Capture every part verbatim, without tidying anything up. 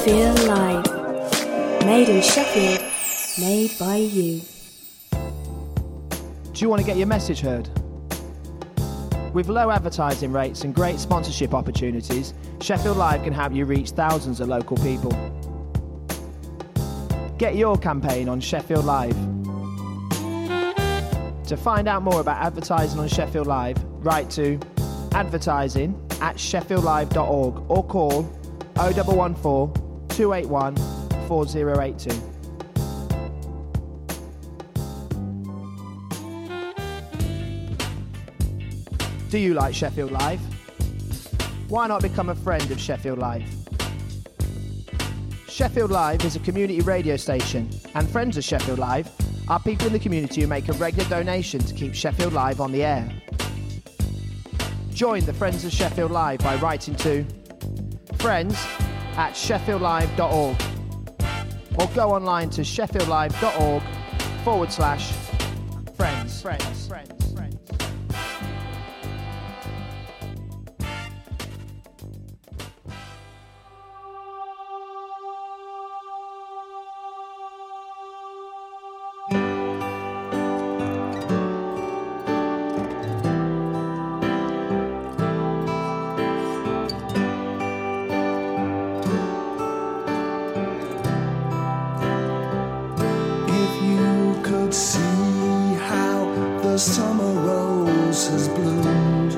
Sheffield Live. Made in Sheffield, made by you. Do you want to get your message heard? With low advertising rates and great sponsorship opportunities, Sheffield Live can help you reach thousands of local people. Get your campaign on Sheffield Live. To find out more about advertising on Sheffield Live, write to advertising at sheffield live dot org or call oh one one four, two eight one, four oh eight two. Do you like Sheffield Live? Why not become a friend of Sheffield Live? Sheffield Live is a community radio station, and friends of Sheffield Live are people in the community who make a regular donation to keep Sheffield Live on the air. Join the Friends of Sheffield Live by writing to friends at sheffield live dot org or go online to sheffield live dot org forward slash friends. Friends. Friends. Summer rose has bloomed.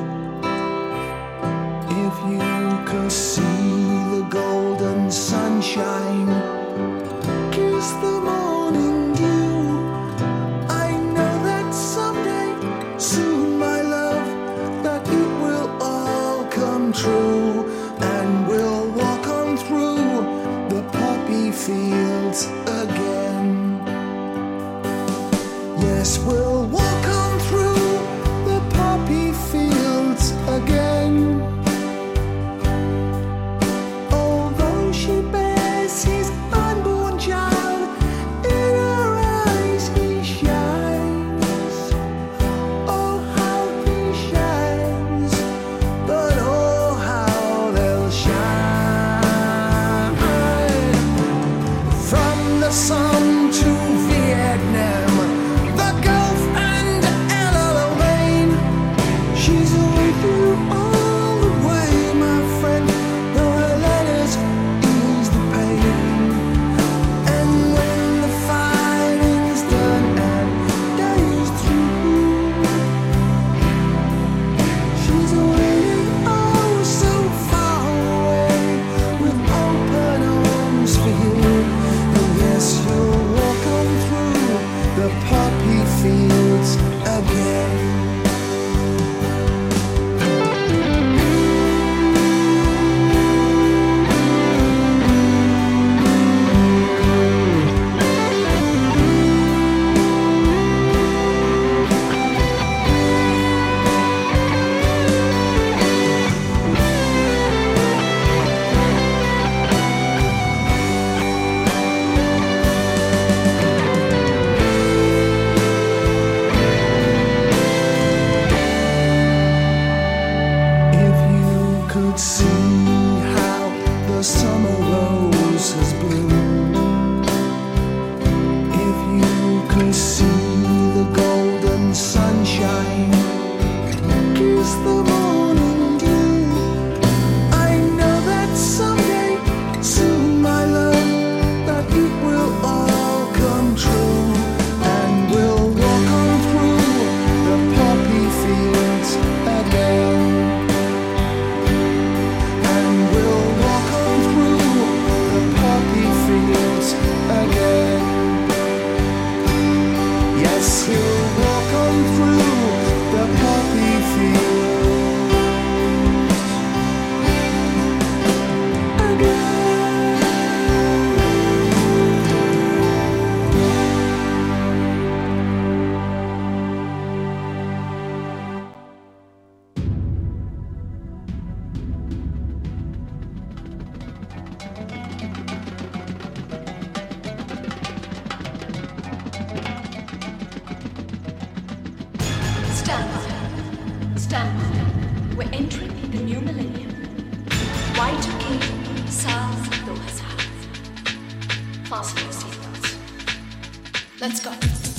If you could see the golden sunshine, kiss the morning dew, I know that someday, soon my love, that it will all come true, and we'll walk on through the poppy fields again. Yes, we'll walk again. Although she bears his unborn child, in her eyes he shines. Oh, how he shines, but oh, how they'll shine. From the sun to Vietnam, the Gulf and El Alamein, she's through all the way, my friend, though her letters ease the pain. And when the fighting's done and day's through, she's waiting oh so far away with open arms for you. And yes, you'll walk on through the poppy fields again. And we'll walk on through fasten your seatbelts. Let's go.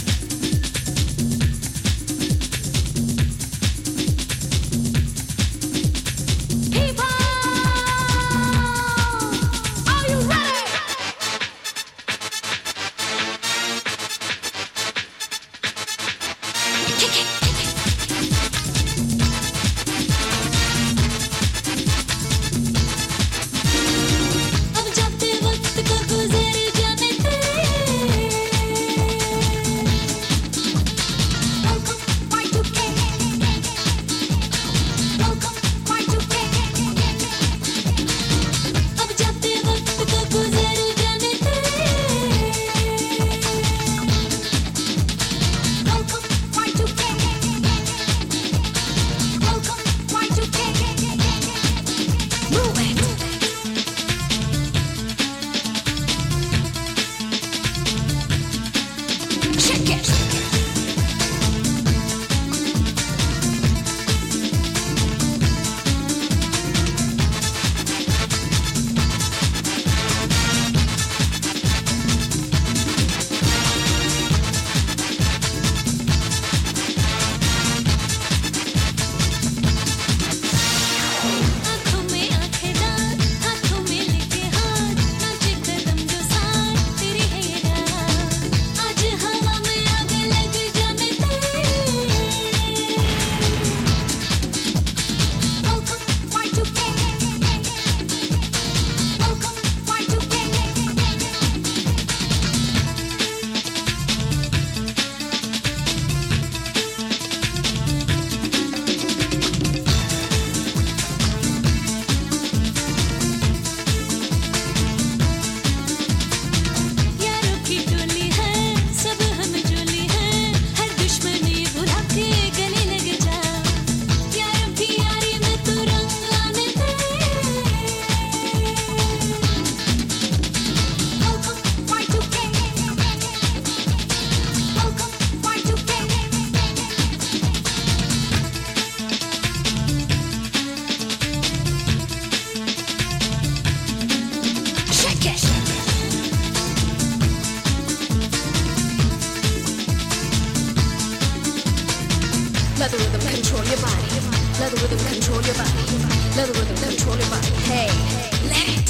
Let the rhythm control your body. Let the rhythm control your body. Let the rhythm control your body. Hey, let it.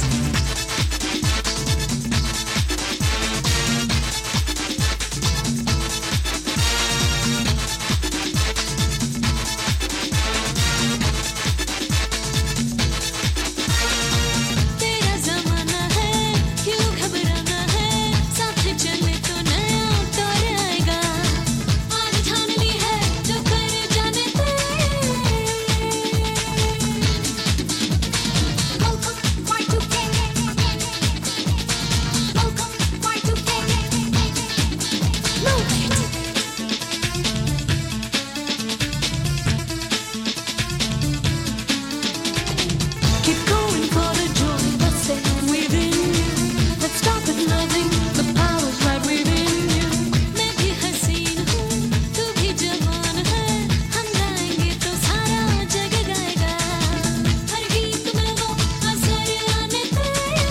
तेरा ज़माना है, क्यों घबराना है? साथ चले तो नया दौर आएगा। आज ठान ली है, जो कर जाने दे। Welcome Y two K. Welcome Y two K. Move it. Keep going for the joy that's there within you. Let's stop at loving. The power's right within you. मैं भी हसीन हूँ, तू भी जवान है. हम गाएंगे तो सारा जग गाएगा. हर गीत में वो असर आने दे.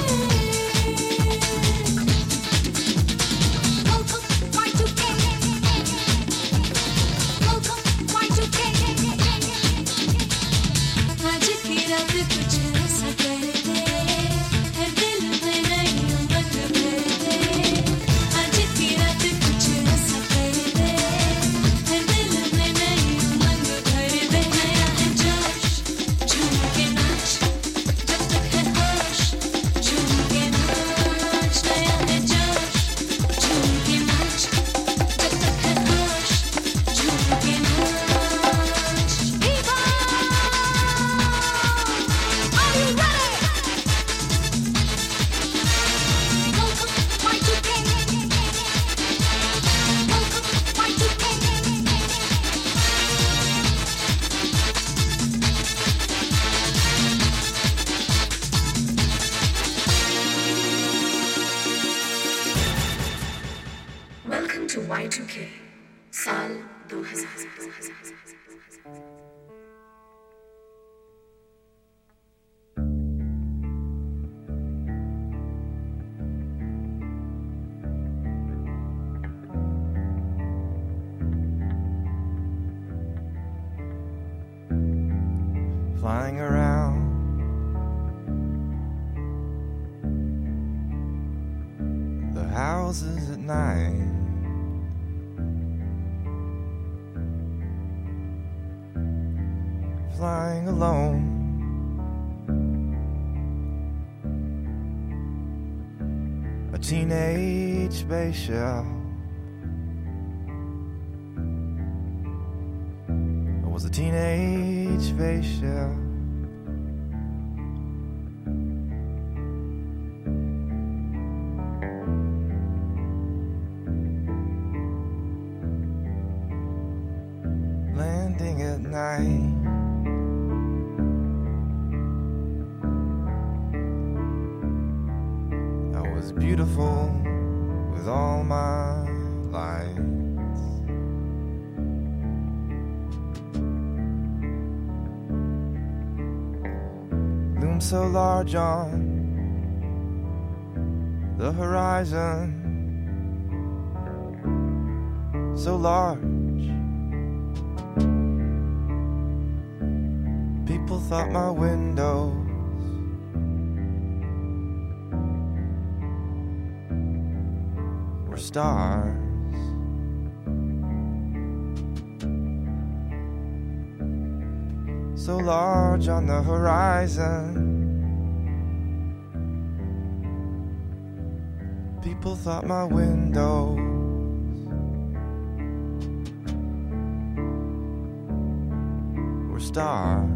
Welcome Y two K. Welcome Y two K. आज की रात कुछ ऐसा कर दे, हर दिल में नई उमंग भर दे। आज की रात कुछ ऐसा कर दे, हर दिल में नई उमंग भर दे। नया है जोश, झूम के नाच, जब तक है होश, झूम के नाच। नया है जोश, झूम के नाच, जब तक है होश, झूम के नाच। Viva! Are you ready? Welcome Y two K. Welcome Y two K. Welcome to Y two K. साल दो हज़ार. flying around. The houses at night. Flying alone. A teenage spaceship. It was a teenage spaceship. Landing at night. Beautiful with all my lights. Loom so large on the horizon, so large. People thought my window stars. So large on the horizon. People thought my windows were stars.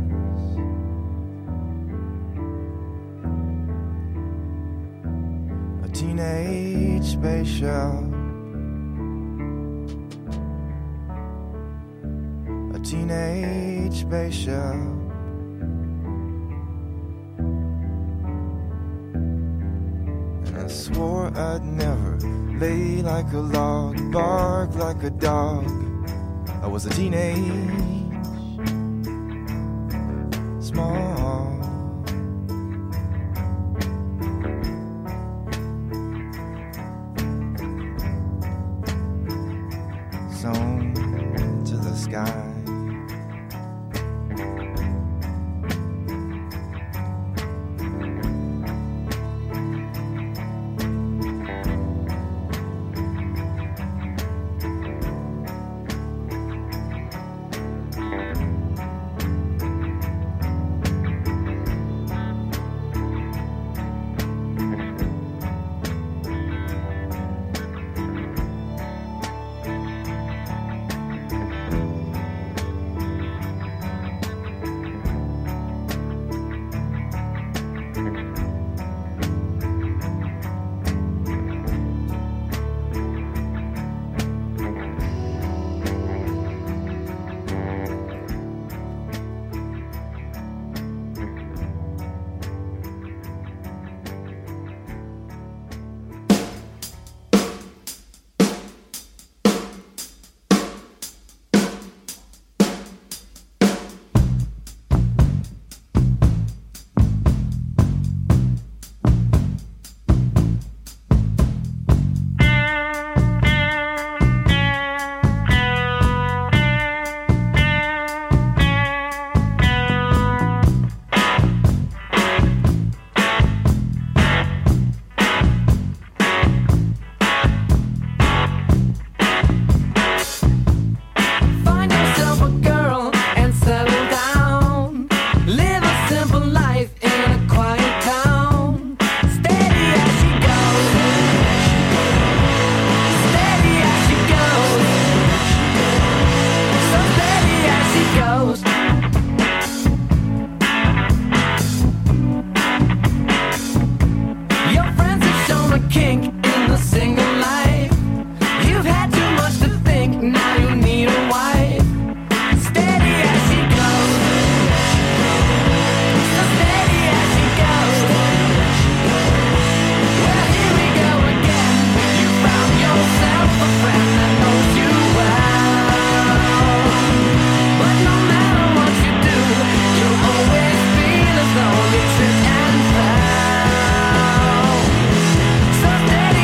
A teenage spaceship. A teenage spaceship. And I swore I'd never lay like a log, bark like a dog. I was a teenage, small. Sewn to the sky. So steady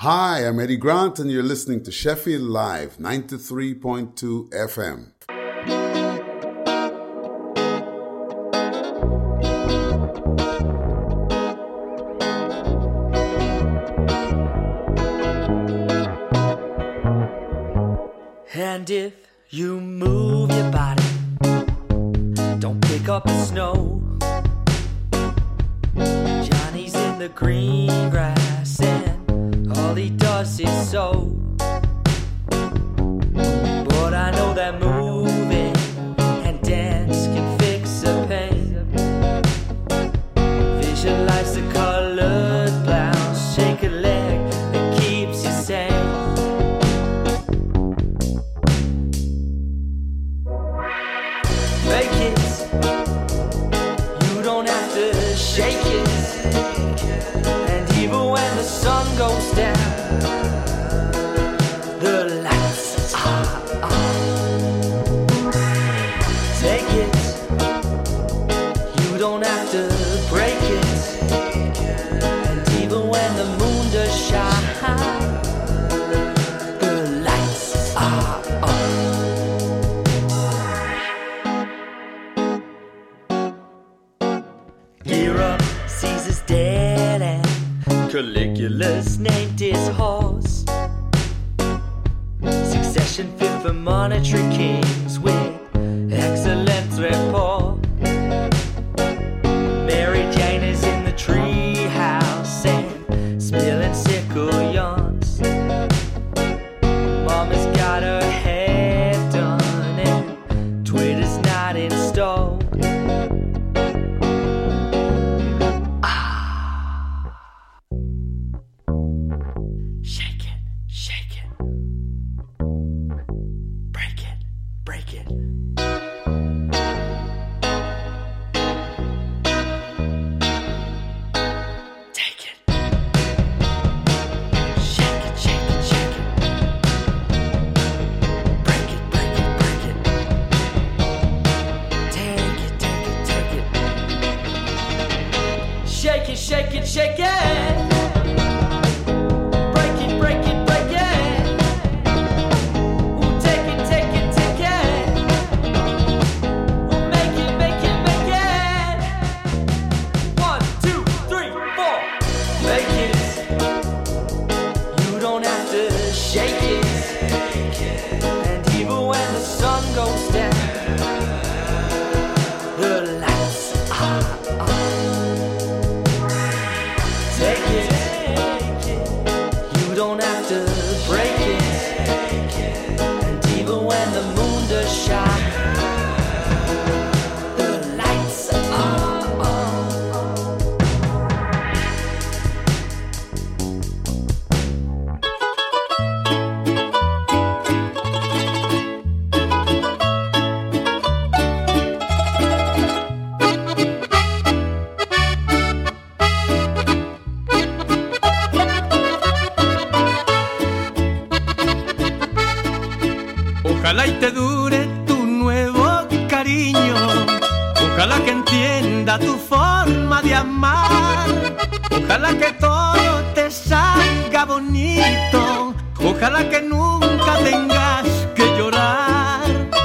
Hi, I'm Eddie Grant, and you're listening to Sheffield Live, ninety-three point two F M. And if you move your body, don't pick up the snow. Johnny's in the green grass and all he does is sow. But I know that moving and dance can fix a pain. Visualize the colored blouse, shake a leg that keeps you sane. Make it, you don't have to shake it. And even when the sun goes down, the lights are on. Take it, you don't have to break it. And even when the moon does shine, the lights are on. Gear up, Caesar's dead and Caligula's named his horse. Succession fit for monetary kings with excellent rapport. Mary Jane is in the tree house and spilling sickle yarns. Mama's got her hair done and Twitter's not installed. Shake it, shake it. Break it, break it. Take it. Shake it, shake it, shake it. Break it, break it, break it. Take it, take it, take it. Shake it, shake it, shake it. Break it, break it, break it. Ooh, take it, take it, take it. Ooh, make it, make it, make it. One, two, three, four. Make it. You don't have to shake it. And even when the sun goes down, the lights are on. Take it. You don't have to break it. And even when the moon does shine, the lights are on. Ojalá y te dure tu nuevo cariño. Ojalá que entienda tu forma de amar. Ojalá que todo te salga bonito. Ojalá que nunca tengas que llorar.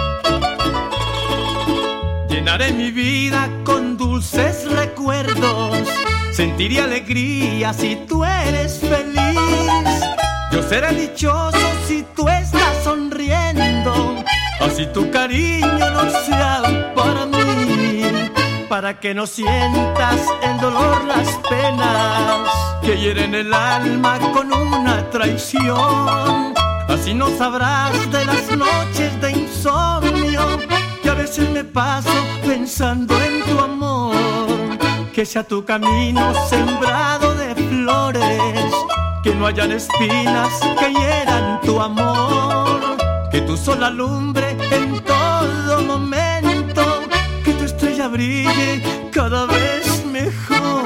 Llenaré mi vida con dulces recuerdos. Sentiré alegría si tú eres feliz. Yo seré dichoso si tú estás sonriendo. Así tu cariño no sea para mí, para que no sientas el dolor, las penas que hieren el alma con una traición. Así no sabrás de las noches de insomnio que a veces me paso pensando en tu amor. Que sea tu camino sembrado de flores, que no hayan espinas que hieran tu amor. Que tu sol alumbre en todo momento, que tu estrella brille cada vez mejor.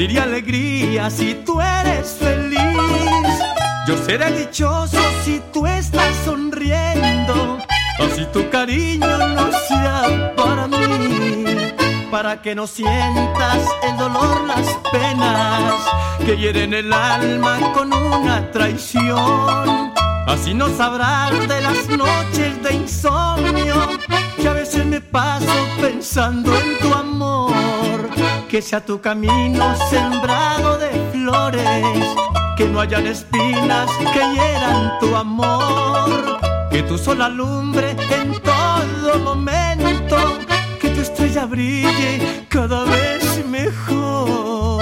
sentiría alegría si tú eres feliz. Yo seré dichoso si tú estás sonriendo, así tu cariño no sea para mí, para que no sientas el dolor, las penas que hieren el alma con una traición. Así no sabrás de las noches de insomnio que a veces me paso pensando en tu amor. Que sea tu camino sembrado de flores, que no hayan espinas que hieran tu amor. Que tu sol alumbre en todo momento, que tu estrella brille cada vez mejor.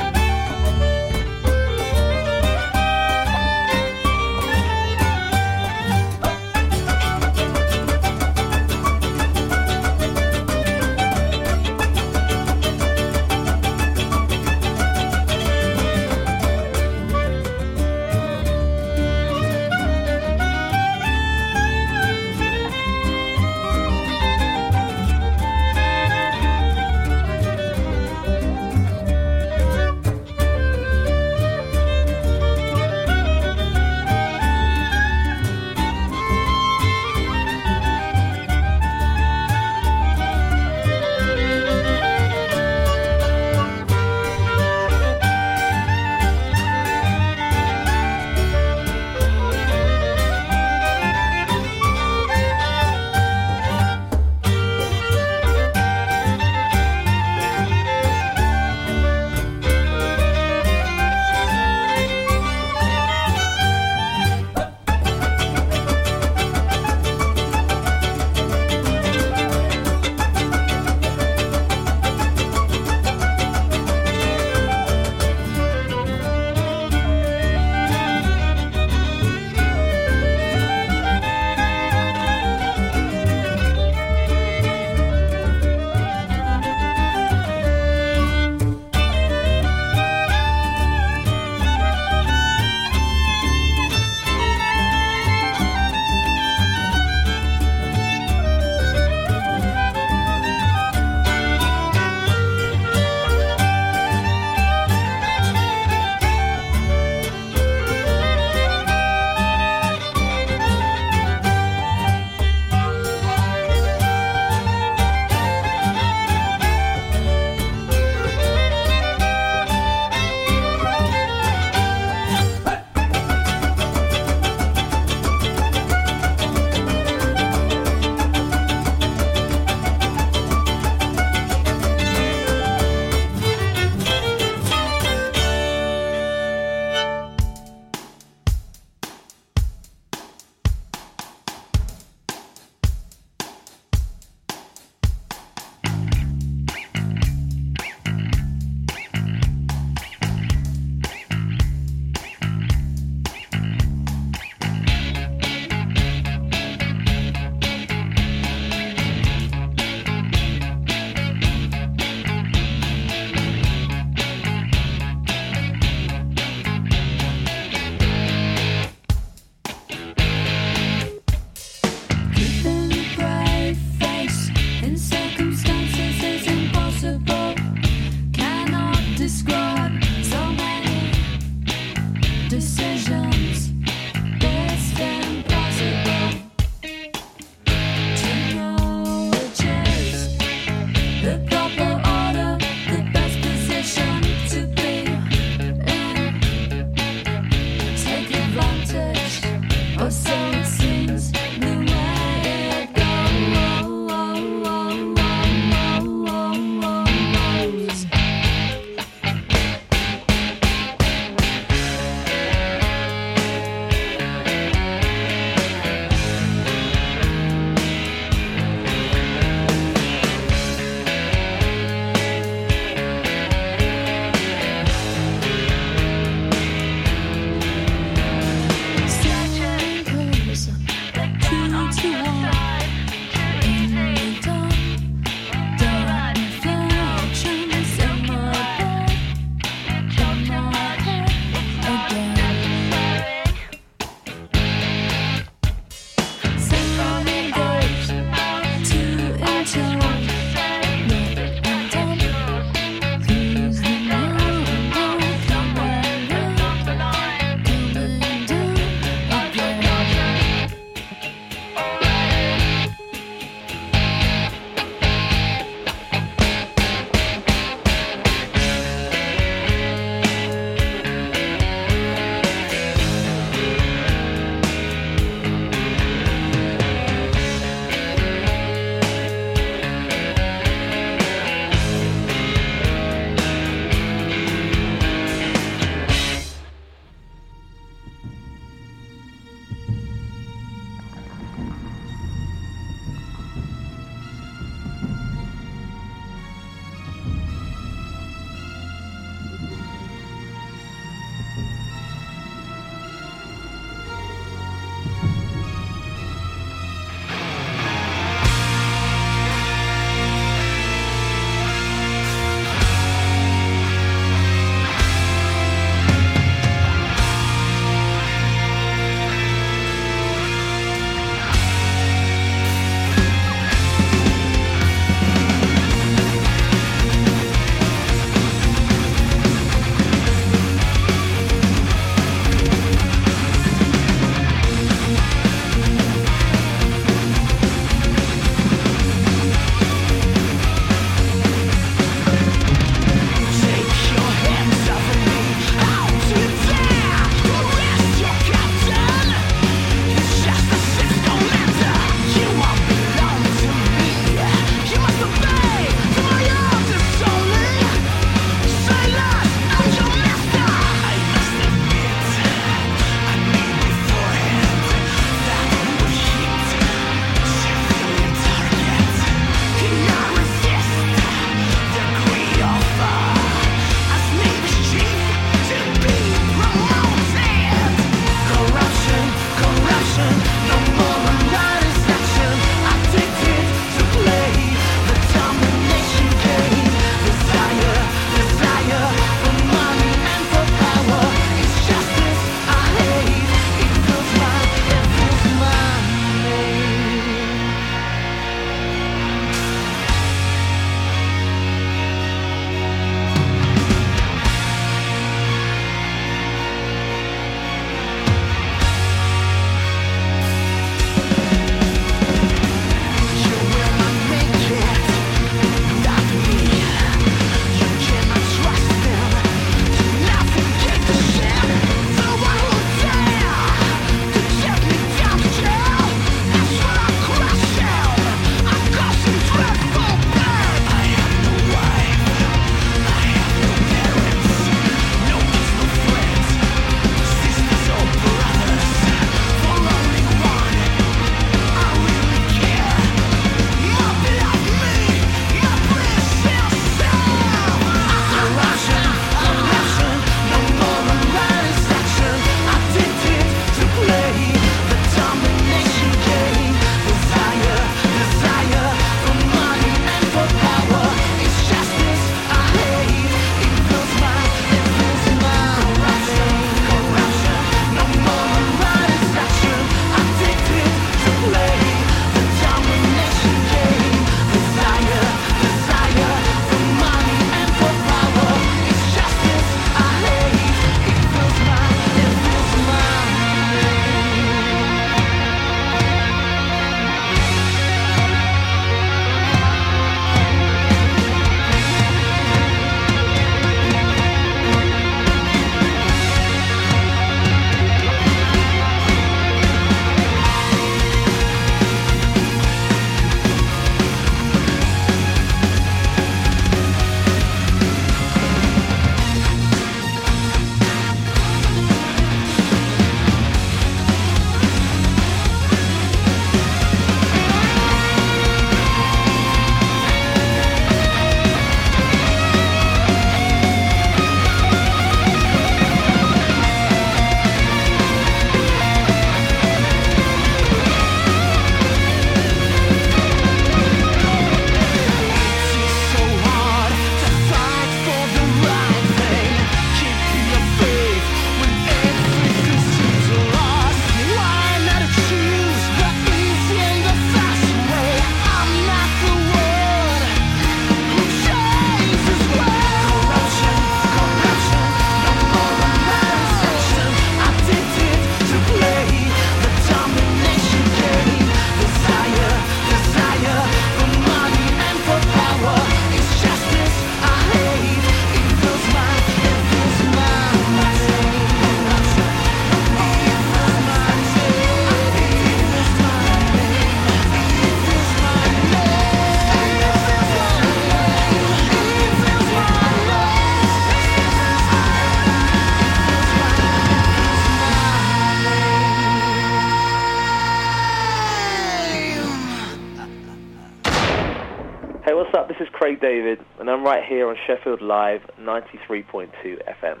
Hey, what's up? This is Craig David, and I'm right here on Sheffield Live ninety-three point two F M.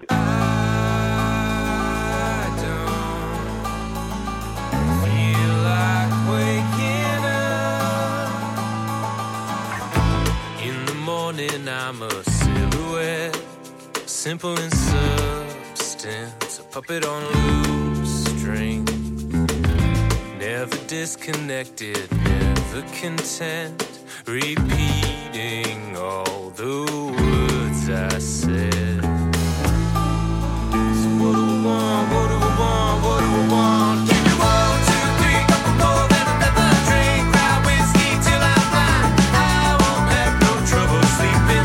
I'm a silhouette, simple in substance, a puppet on loose string. Never disconnected, never content, repeating all the words I said. So what do I want, what do I want, what do I want? Give me one, two, three, couple more than another drink, cry whiskey till I'm blind. I won't have no trouble sleeping.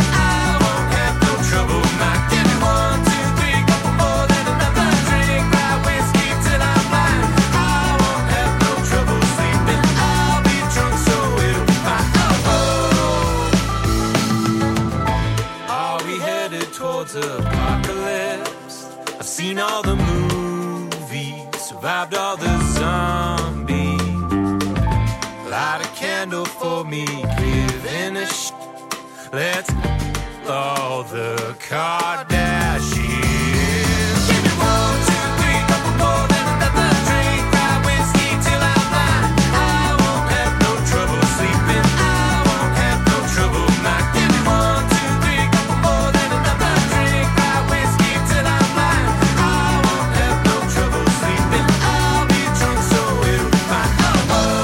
Apocalypse. I've seen all the movies, survived all the zombies. Light a candle for me, giving a sh. Let's all the Kardashians. Give me one, two, three, couple more than another drink. Cry whiskey till I'm blind. I won't have no trouble sleeping. I won't have no trouble not. Give me one, two, three, couple more than another drink. Cry whiskey till I'm blind. I won't have no trouble sleeping. I'll be drunk so it'll be fine. Oh, oh.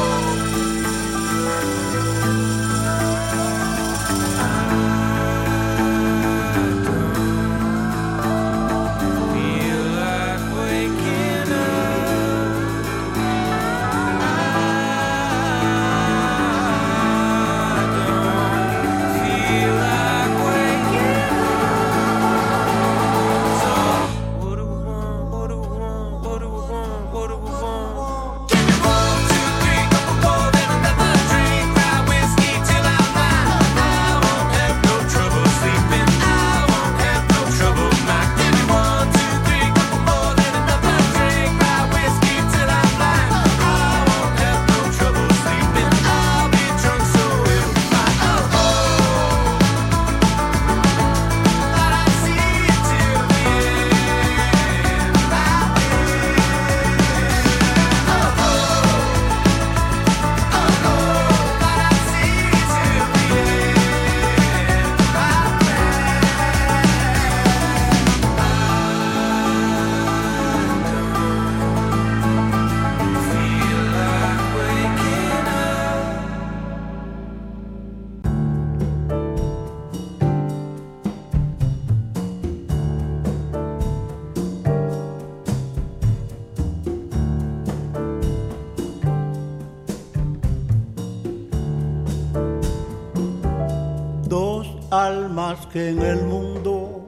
Almas que en el mundo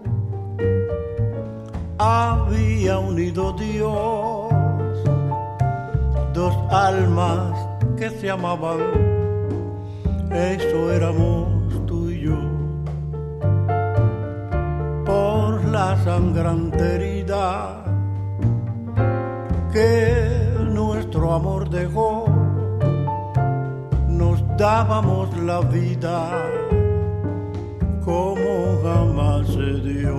había unido Dios, dos almas que se amaban, eso éramos tú y yo. Por la sangrante herida que nuestro amor dejó, nos dábamos la vida como jamás se dio.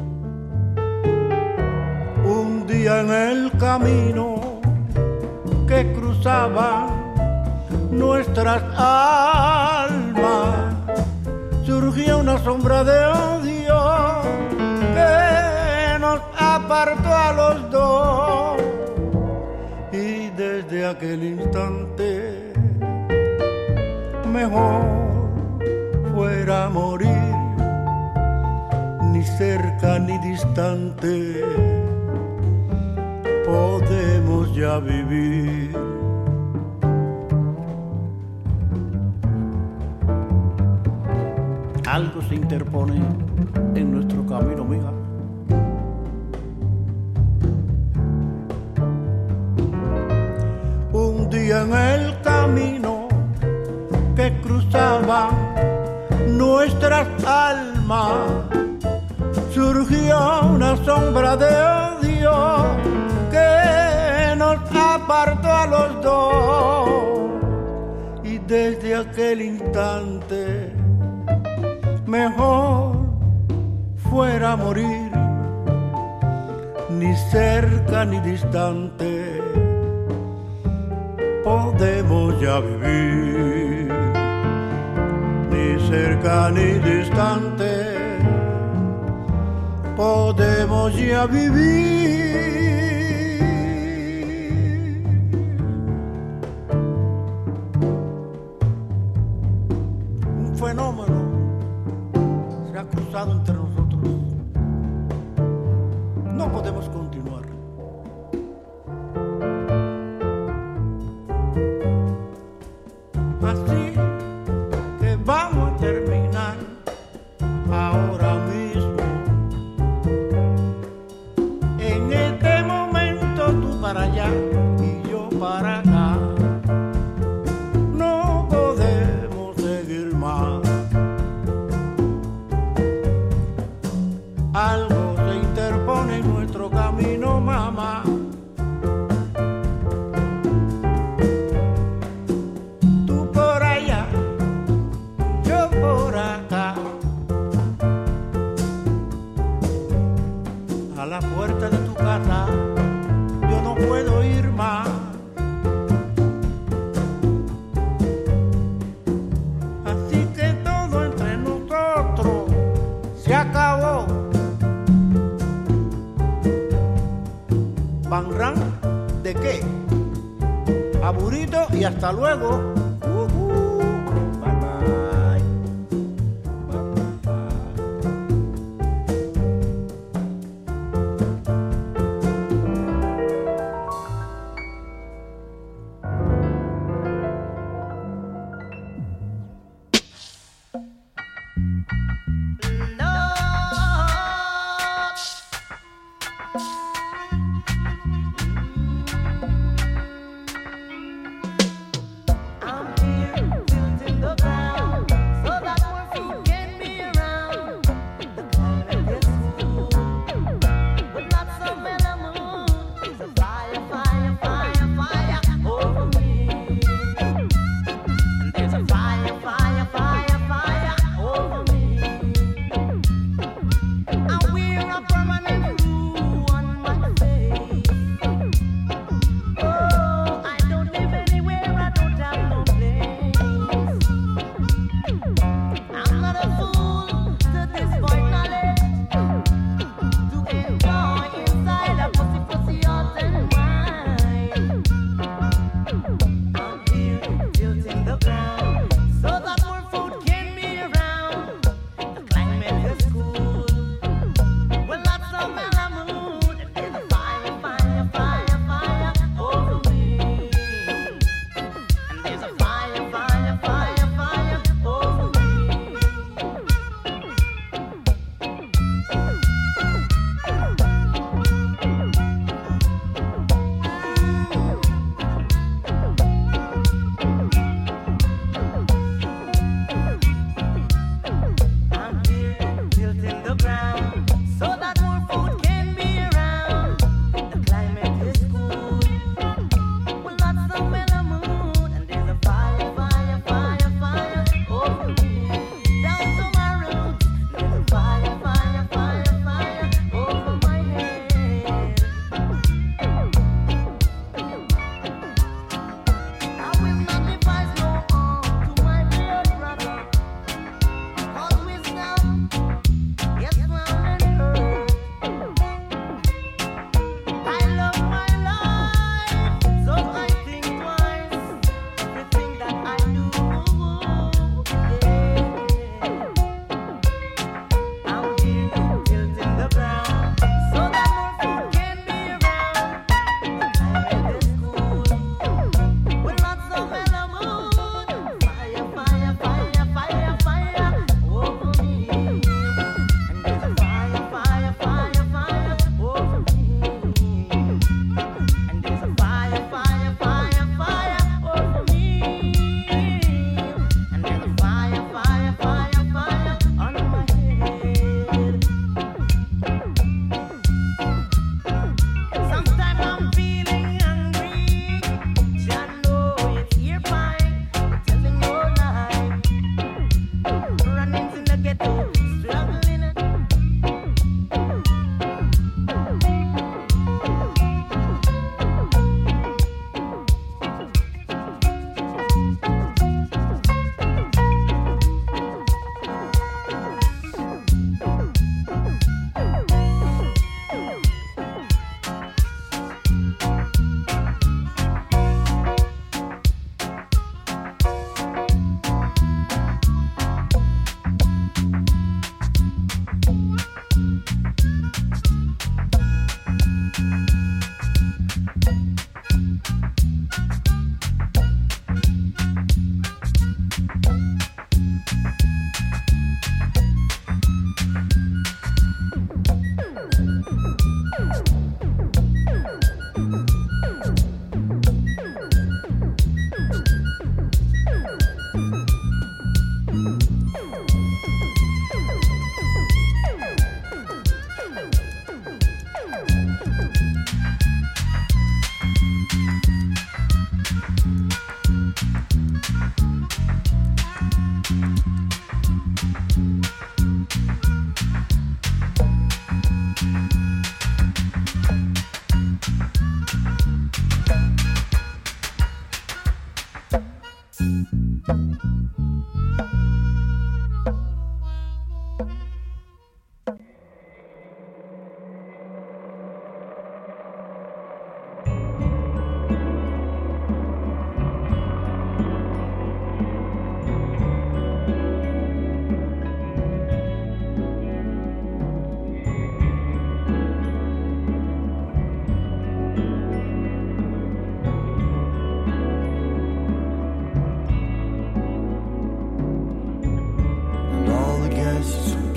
Un día en el camino que cruzaban nuestras almas, surgió una sombra de odio que nos apartó a los dos. Y desde aquel instante mejor fuera morir, ni cerca ni distante podemos ya vivir. Algo se interpone en nuestro camino, amiga. Un día en el camino que cruzaban nuestras almas, surgió una sombra de odio que nos apartó a los dos. Y desde aquel instante mejor fuera morir, ni cerca ni distante podemos ya vivir, ni cerca ni distante podemos ya vivir. Un fenómeno se ha cruzado entre nosotros. No podemos continuar. Así que vamos a terminar ahora mismo. En este momento tú para allá y yo para acá. No podemos seguir más. Algo se interpone en nuestro camino, mamá. Tú por allá, yo por acá. A la puerta de tu casa yo no puedo ir más. Así que todo entre nosotros se acabó. Banran, ¿de qué? Aburrito y hasta luego. Uh-huh. Bye bye.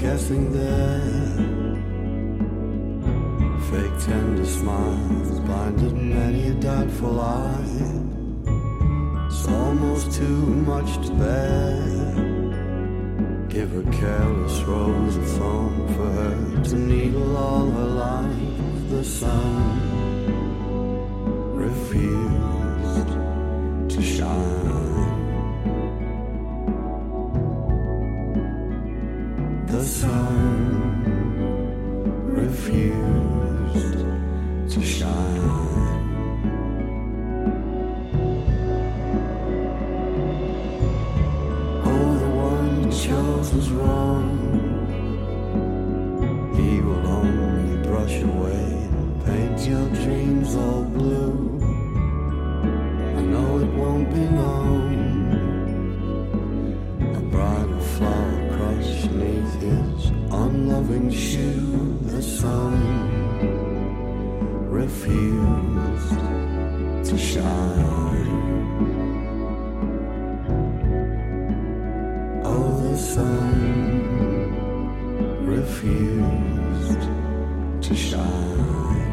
guessing there. Fake tender smiles blinded many a doubtful eye. It's almost too much to bear. Give a careless rose a thorn for her to needle all her life. The sun refused to shine. The sun refused to shine. Oh, the one you chose was wrong. He will only brush away and paint your dreams all blue. I know it won't be long. A bridal flower crushed beneath his unloving shoe. The sun refused to shine. Oh, the sun refused to shine.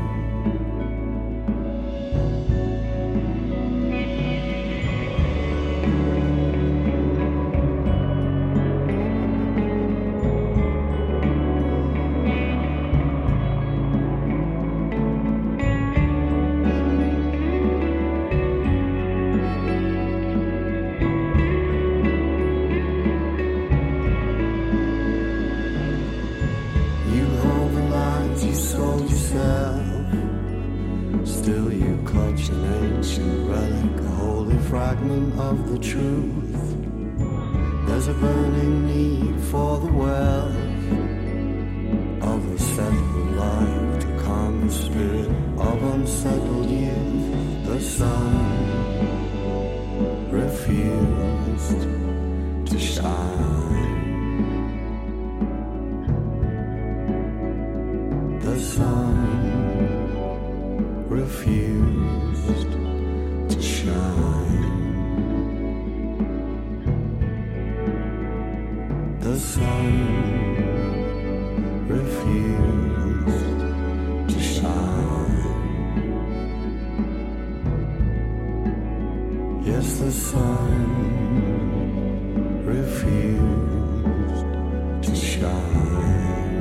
Of the truth, there's a burning need for the wealth of a settled life to calm the spirit of unsettled youth. The sun refused to shine. The sun refused to shine. The sun refused to shine. Yes, the sun refused to shine.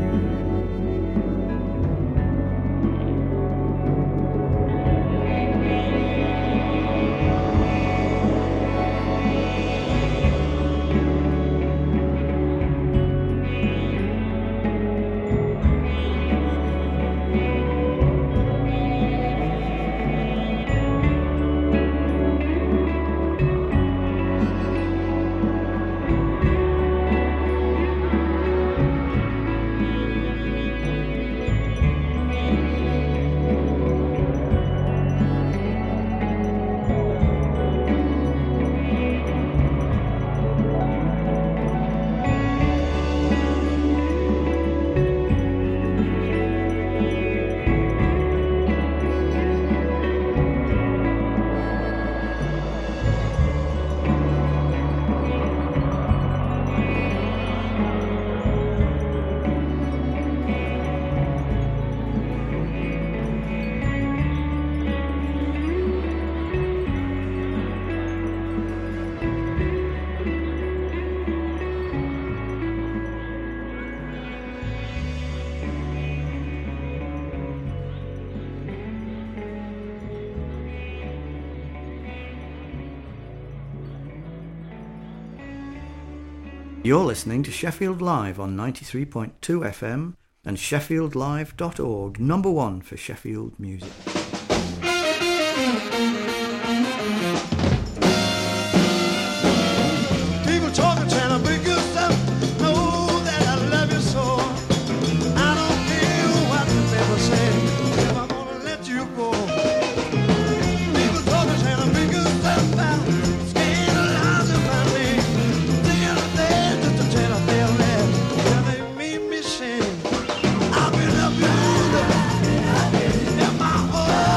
You're listening to Sheffield Live on ninety-three point two F M and sheffield live dot org, number one for Sheffield music. People talking, trying to be good stuff. Know that I love you so. I don't care what the people say. If I'm gonna let you go. People talking, trying to be good stuff. Scandalize about me. The other day, just to tell a tale that yeah, they made me sing. I've been up in the in my heart.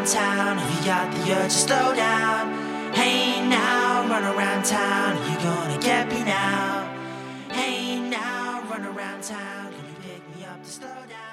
town? Have you got the urge to slow down? Hey now, run around town. Are you gonna get me now? Hey now, run around town. Can you pick me up to slow down?